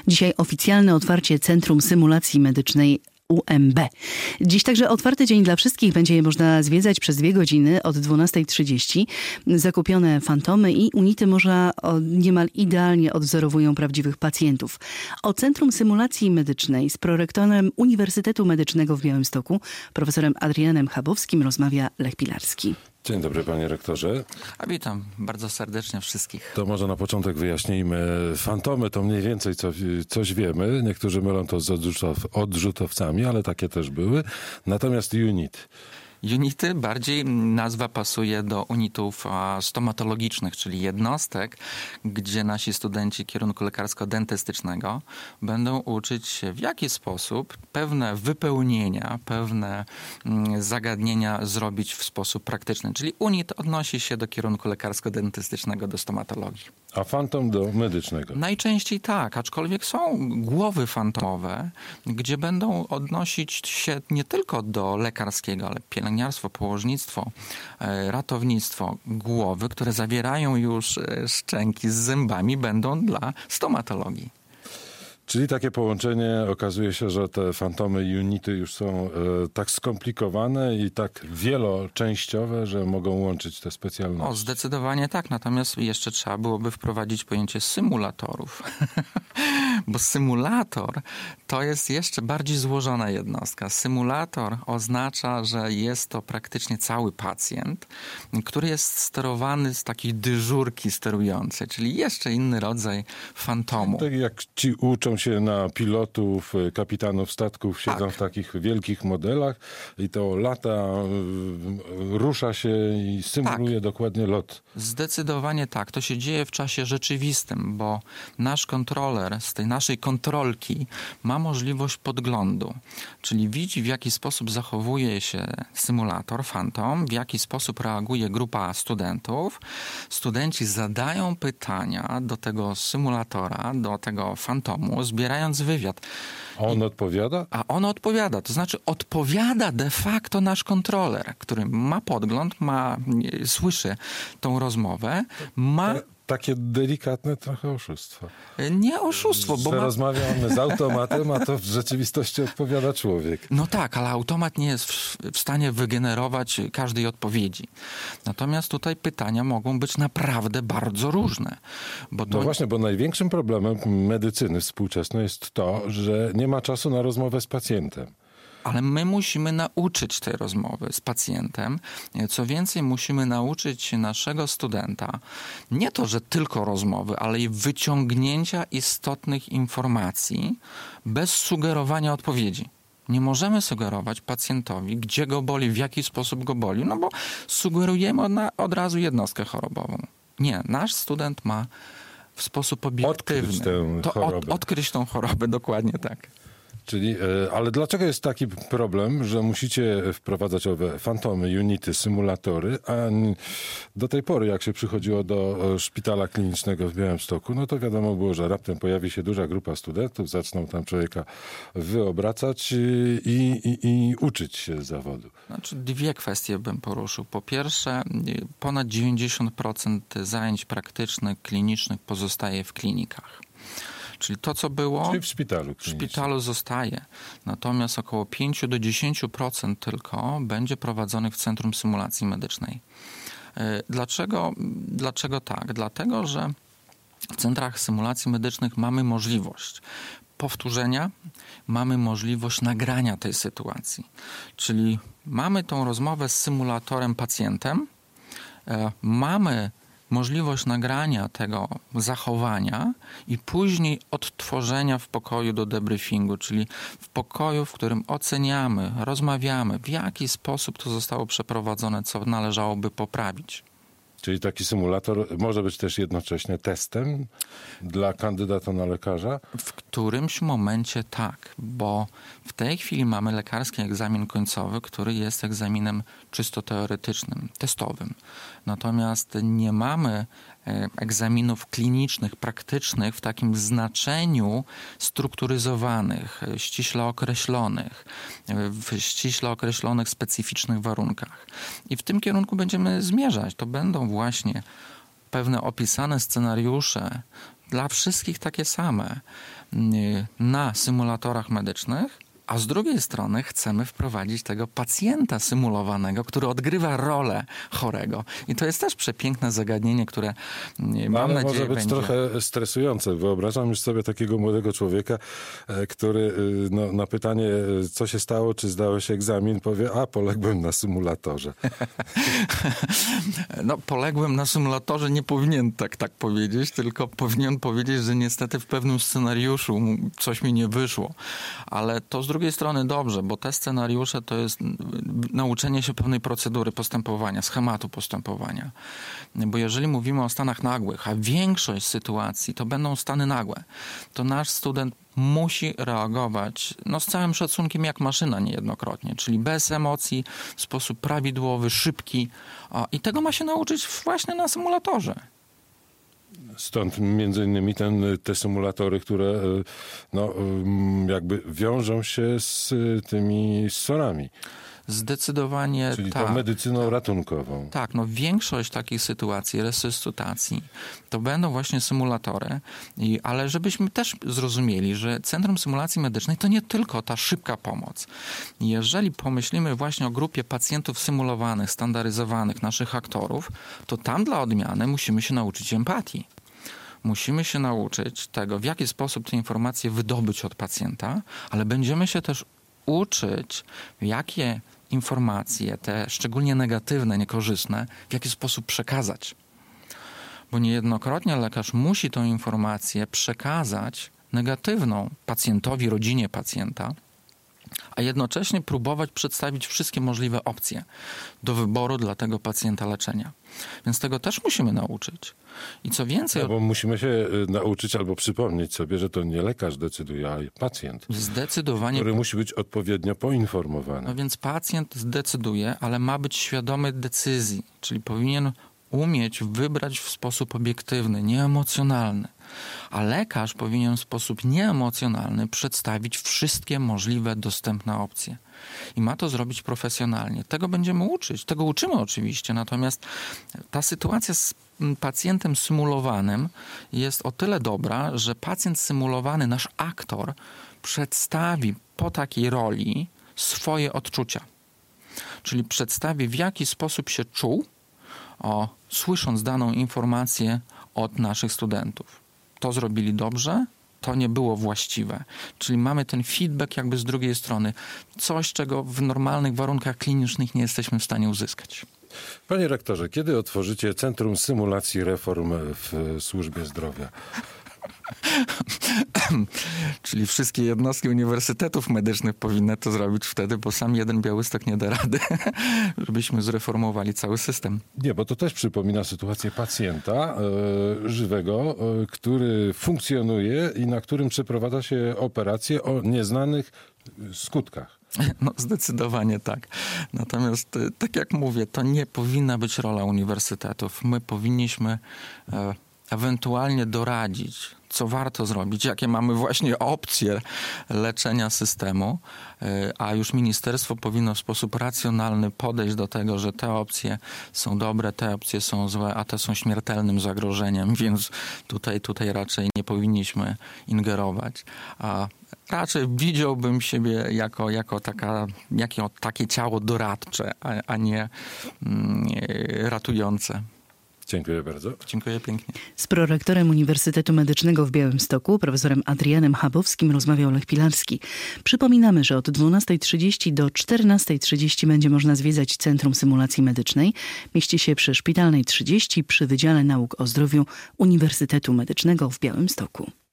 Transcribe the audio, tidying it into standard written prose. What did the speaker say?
Dzisiaj oficjalne otwarcie Centrum Symulacji Medycznej UMB. Dziś także otwarty dzień dla wszystkich. Będzie je można zwiedzać przez 2 godziny od 12:30. Zakupione fantomy i unity można niemal idealnie odwzorowują prawdziwych pacjentów. O Centrum Symulacji Medycznej z prorektorem Uniwersytetu Medycznego w Białymstoku, profesorem Adrianem Chabowskim, rozmawia Lech Pilarski. Dzień dobry, panie rektorze. A witam bardzo serdecznie wszystkich. To może na początek wyjaśnijmy. Fantomy to mniej więcej coś wiemy. Niektórzy mylą to z odrzutowcami, ale takie też były. Natomiast unit. Unity, bardziej nazwa pasuje do unitów stomatologicznych, czyli jednostek, gdzie nasi studenci kierunku lekarsko-dentystycznego będą uczyć się, w jaki sposób pewne wypełnienia, pewne zagadnienia zrobić w sposób praktyczny. Czyli unit odnosi się do kierunku lekarsko-dentystycznego, do stomatologii. A fantom do medycznego? Najczęściej tak, aczkolwiek są głowy fantomowe, gdzie będą odnosić się nie tylko do lekarskiego, ale pielęgniarstwo, położnictwo, ratownictwo, głowy, które zawierają już szczęki z zębami, będą dla stomatologii. Czyli takie połączenie, okazuje się, że te fantomy i unity już są tak skomplikowane i tak wieloczęściowe, że mogą łączyć te specjalności. O, zdecydowanie tak. Natomiast jeszcze trzeba byłoby wprowadzić pojęcie symulatorów. Bo symulator to jest jeszcze bardziej złożona jednostka. Symulator oznacza, że jest to praktycznie cały pacjent, który jest sterowany z takiej dyżurki sterującej, czyli jeszcze inny rodzaj fantomu. Tak jak ci uczą się na pilotów, kapitanów statków, siedzą tak w takich wielkich modelach i to lata, rusza się i symuluje dokładnie lot. Zdecydowanie tak. To się dzieje w czasie rzeczywistym, bo nasz kontroler z tej naszej kontrolki ma możliwość podglądu, czyli widzi, w jaki sposób zachowuje się symulator, fantom, w jaki sposób reaguje grupa studentów. Studenci zadają pytania do tego symulatora, do tego fantomu, zbierając wywiad. A on odpowiada? A on odpowiada, to znaczy odpowiada de facto nasz kontroler, który ma podgląd, słyszy tą rozmowę, ma... Takie delikatne trochę oszustwo. Nie oszustwo, bo rozmawiamy z automatem, a to w rzeczywistości odpowiada człowiek. No tak, ale automat nie jest w stanie wygenerować każdej odpowiedzi. Natomiast tutaj pytania mogą być naprawdę bardzo różne. No właśnie, bo największym problemem medycyny współczesnej jest to, że nie ma czasu na rozmowę z pacjentem. Ale my musimy nauczyć tej rozmowy z pacjentem. Co więcej, musimy nauczyć naszego studenta nie to, że tylko rozmowy, ale i wyciągnięcia istotnych informacji bez sugerowania odpowiedzi. Nie możemy sugerować pacjentowi, gdzie go boli, w jaki sposób go boli, no bo sugerujemy od razu jednostkę chorobową. Nie, nasz student ma w sposób obiektywny odkryć tę chorobę, dokładnie tak. Czyli, ale dlaczego jest taki problem, że musicie wprowadzać owe fantomy, unity, symulatory, a do tej pory, jak się przychodziło do szpitala klinicznego w Białymstoku, no to wiadomo było, że raptem pojawi się duża grupa studentów, zaczną tam człowieka wyobracać i uczyć się zawodu. Znaczy 2 kwestie bym poruszył. Po pierwsze, ponad 90% zajęć praktycznych, klinicznych pozostaje w klinikach. Czyli to, co było, czyli w szpitalu zostaje. Natomiast około 5 do 10% tylko będzie prowadzonych w Centrum Symulacji Medycznej. Dlaczego tak? Dlatego, że w centrach symulacji medycznych mamy możliwość powtórzenia, mamy możliwość nagrania tej sytuacji. Czyli mamy tą rozmowę z symulatorem, pacjentem, mamy możliwość nagrania tego zachowania i później odtworzenia w pokoju do debriefingu, czyli w pokoju, w którym oceniamy, rozmawiamy, w jaki sposób to zostało przeprowadzone, co należałoby poprawić. Czyli taki symulator może być też jednocześnie testem dla kandydata na lekarza? W którymś momencie tak, bo w tej chwili mamy lekarski egzamin końcowy, który jest egzaminem czysto teoretycznym, testowym. Natomiast nie mamy egzaminów klinicznych, praktycznych w takim znaczeniu strukturyzowanych, ściśle określonych, w ściśle określonych specyficznych warunkach. I w tym kierunku będziemy zmierzać. To będą właśnie pewne opisane scenariusze, dla wszystkich takie same. na symulatorach medycznych, a z drugiej strony chcemy wprowadzić tego pacjenta symulowanego, który odgrywa rolę chorego. I to jest też przepiękne zagadnienie, które mam nadzieję może być będzie trochę stresujące. Wyobrażam już sobie takiego młodego człowieka, który na pytanie, co się stało, czy zdałeś egzamin, powie, poległem na symulatorze. Poległem na symulatorze, nie powinien tak powiedzieć, tylko powinien powiedzieć, że niestety w pewnym scenariuszu coś mi nie wyszło. Ale to z drugiej strony dobrze, bo te scenariusze to jest nauczenie się pewnej procedury postępowania, schematu postępowania. Bo jeżeli mówimy o stanach nagłych, a większość sytuacji to będą stany nagłe, to nasz student musi reagować z całym szacunkiem jak maszyna niejednokrotnie, czyli bez emocji, w sposób prawidłowy, szybki. I tego ma się nauczyć właśnie na symulatorze. Stąd między innymi te symulatory, które jakby wiążą się z tymi SOR-ami. Zdecydowanie Czyli tak. tą medycyną ratunkową. Tak, większość takich sytuacji, resuscytacji, to będą właśnie symulatory, ale żebyśmy też zrozumieli, że Centrum Symulacji Medycznej to nie tylko ta szybka pomoc. Jeżeli pomyślimy właśnie o grupie pacjentów symulowanych, standaryzowanych, naszych aktorów, to tam dla odmiany musimy się nauczyć empatii. Musimy się nauczyć tego, w jaki sposób te informacje wydobyć od pacjenta, ale będziemy się też uczyć, jakie informacje, te szczególnie negatywne, niekorzystne, w jaki sposób przekazać. Bo niejednokrotnie lekarz musi tę informację przekazać negatywną pacjentowi, rodzinie pacjenta, a jednocześnie próbować przedstawić wszystkie możliwe opcje do wyboru dla tego pacjenta leczenia. Więc tego też musimy nauczyć. I co więcej... bo musimy się nauczyć albo przypomnieć sobie, że to nie lekarz decyduje, a pacjent. Zdecydowanie. Który musi być odpowiednio poinformowany. Więc pacjent zdecyduje, ale ma być świadomy decyzji, czyli powinien umieć wybrać w sposób obiektywny, nieemocjonalny. A lekarz powinien w sposób nieemocjonalny przedstawić wszystkie możliwe dostępne opcje. I ma to zrobić profesjonalnie. Tego będziemy uczyć, tego uczymy oczywiście, natomiast ta sytuacja z pacjentem symulowanym jest o tyle dobra, że pacjent symulowany, nasz aktor, przedstawi po takiej roli swoje odczucia. Czyli przedstawi, w jaki sposób się czuł, słysząc daną informację od naszych studentów. To zrobili dobrze, to nie było właściwe. Czyli mamy ten feedback jakby z drugiej strony. Coś, czego w normalnych warunkach klinicznych nie jesteśmy w stanie uzyskać. Panie rektorze, kiedy otworzycie Centrum Symulacji Reform w służbie zdrowia? Czyli wszystkie jednostki uniwersytetów medycznych powinny to zrobić wtedy, bo sam jeden Białystok nie da rady, żebyśmy zreformowali cały system. Nie, bo to też przypomina sytuację pacjenta żywego, który funkcjonuje i na którym przeprowadza się operację o nieznanych skutkach. Zdecydowanie tak. Natomiast, tak jak mówię, to nie powinna być rola uniwersytetów. My powinniśmy ewentualnie doradzić, co warto zrobić, jakie mamy właśnie opcje leczenia systemu, a już ministerstwo powinno w sposób racjonalny podejść do tego, że te opcje są dobre, te opcje są złe, a te są śmiertelnym zagrożeniem, więc tutaj raczej nie powinniśmy ingerować. A raczej widziałbym siebie jako takie ciało doradcze, a nie ratujące. Dziękuję bardzo. Dziękuję pięknie. Z prorektorem Uniwersytetu Medycznego w Białymstoku, profesorem Adrianem Chabowskim, rozmawiał Lech Pilarski. Przypominamy, że od 12:30 do 14:30 będzie można zwiedzać Centrum Symulacji Medycznej. Mieści się przy Szpitalnej 30 przy Wydziale Nauk o Zdrowiu Uniwersytetu Medycznego w Białymstoku.